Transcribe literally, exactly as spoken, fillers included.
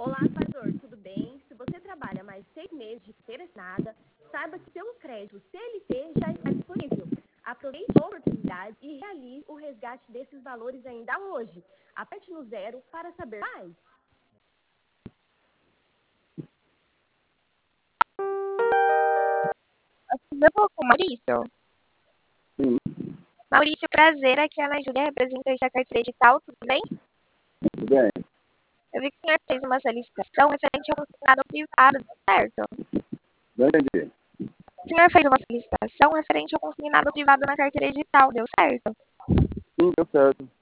Olá, Salvador, tudo bem? Se você trabalha mais seis meses de carteira assinada, saiba que seu crédito C L T já está disponível. Aproveite a oportunidade e realize o resgate desses valores ainda hoje. Aperte no zero para saber mais. Eu com o Maurício. Sim, Maurício, prazer, aqui é a Ana Júlia, representante da carteira digital, tudo bem? tudo bem. Eu vi que o senhor fez uma solicitação referente ao consignado privado, certo? Não entendi. O senhor fez uma solicitação referente ao consignado privado na carteira digital, deu certo? Sim, deu certo.